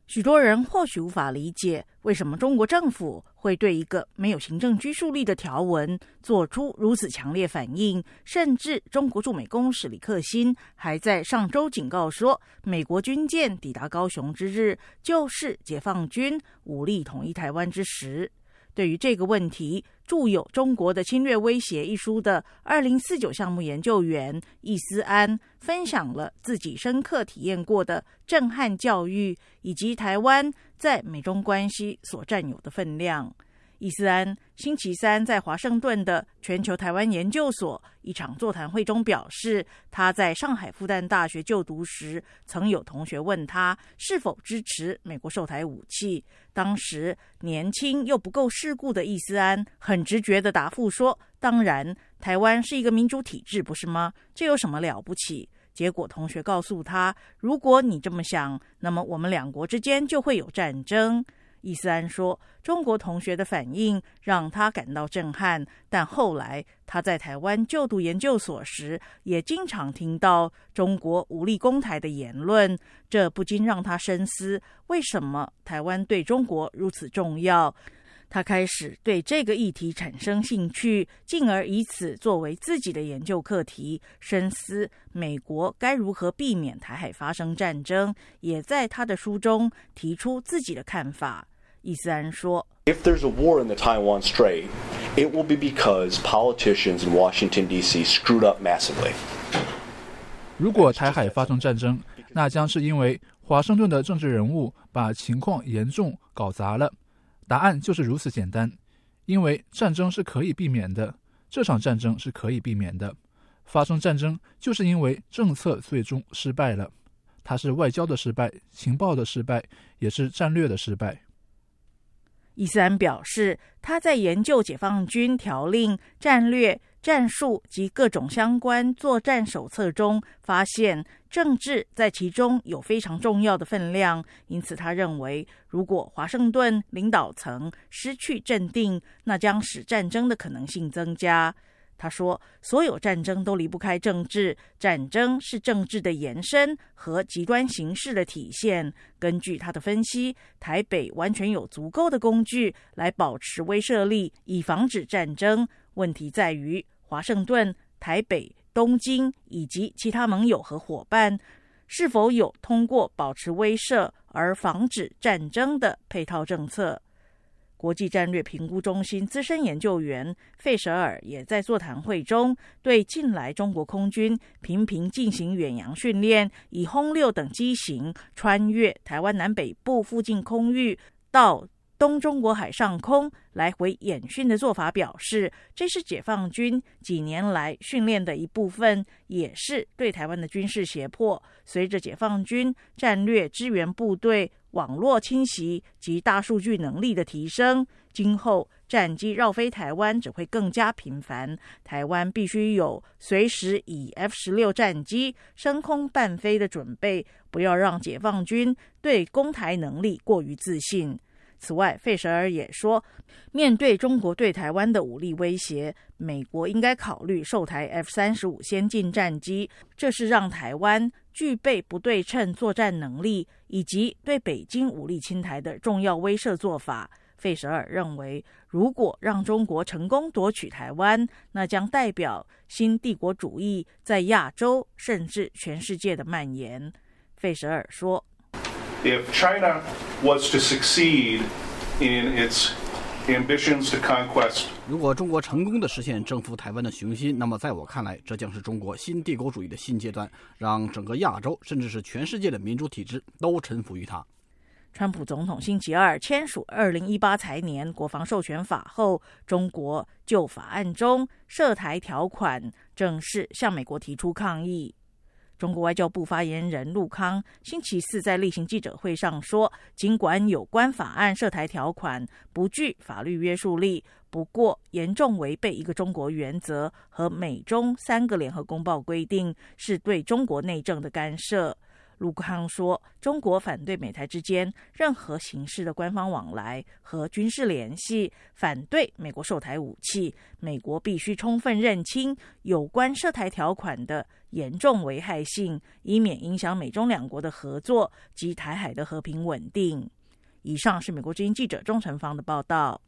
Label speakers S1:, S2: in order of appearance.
S1: 许多人或许无法理解，为什么中国政府会对一个没有行政拘束力的条文做出如此强烈反应，甚至中国驻美公使李克欣还在上周警告说，美国军舰抵达高雄之日就是解放军武力统一台湾之时。对于这个问题，著有《中国的侵略威胁》一书的2049项目研究员易思安分享了自己深刻体验过的震撼教育，以及台湾在美中关系所占有的分量。易思安星期三在华盛顿的全球台湾研究所一场座谈会中表示，他在上海复旦大学就读时，曾有同学问他是否支持美国售台武器。当时年轻又不够世故的易思安很直觉地答复说，当然，台湾是一个民主体制，不是吗？这有什么了不起？结果同学告诉他，如果你这么想，那么我们两国之间就会有战争。易思安说，中国同学的反应让他感到震撼，但后来他在台湾就读研究所时，也经常听到中国武力攻台的言论，这不禁让他深思，为什么台湾对中国如此重要？他开始对这个议题产生兴趣，进而以此作为自己的研究课题，深思美国该如何避免台海发生战争，也在他的书中提出自己的看法。易思安说，
S2: If there's a war in the Taiwan Strait, it will be because politicians in Washington, D.C. screwed up massively.
S3: 如果台海发生战争，那将是因为华盛顿的政治人物把情况严重搞砸了。答案就是如此简单，因为战争是可以避免的，这场战争是可以避免的。发生战争就是因为政策最终失败了，它是外交的失败、情报的失败，也是战略的失败。
S1: 易思安表示，他在研究解放军条令、战略、战术及各种相关作战手册中，发现政治在其中有非常重要的分量，因此他认为，如果华盛顿领导层失去镇定，那将使战争的可能性增加。他说，所有战争都离不开政治，战争是政治的延伸和极端形式的体现。根据他的分析，台北完全有足够的工具来保持威慑力，以防止战争。问题在于华盛顿、台北、东京以及其他盟友和伙伴是否有通过保持威慑而防止战争的配套政策。国际战略评估中心资深研究员费舍尔也在座谈会中对近来中国空军频频进行远洋训练，以轰6等机型穿越台湾南北部附近空域到东中国海上空来回演训的做法表示，这是解放军几年来训练的一部分，也是对台湾的军事胁迫。随着解放军战略支援部队网络侵袭及大数据能力的提升，今后战机绕飞台湾只会更加频繁，台湾必须有随时以 F-16 战机升空伴飞的准备，不要让解放军对攻台能力过于自信。此外，费舍尔也说，面对中国对台湾的武力威胁，美国应该考虑售台 F-35 先进战机，这是让台湾具备不对称作战能力以及对北京武力侵台的重要威慑做法。费舍尔认为，如果让中国成功夺取台湾，那将代表新帝国主义在亚洲甚至全世界的蔓延。费舍尔说，
S4: If China was to succeed in its ambitions to conquest,
S5: 如果中国成功地实现征服台湾的雄心，那么在我看来，这将是中国新帝国主义的新阶段，让整个亚洲甚至是全世界的民主体制都臣服于它。
S1: 川普总统星期二签署2018财年国防授权法后，中国就法案中涉台条款正式向美国提出抗议。中国外交部发言人陆康星期四在例行记者会上说，尽管有关法案涉台条款不具法律约束力，不过严重违背一个中国原则和美中3个联合公报规定，是对中国内政的干涉。 陆康说，中国反对美台之间任何形式的官方往来和军事联系，反对美国售台武器，美国必须充分认清有关涉台条款的严重危害性，以免影响美中两国的合作及台海的和平稳定。以上是美国之音记者钟成芳的报道。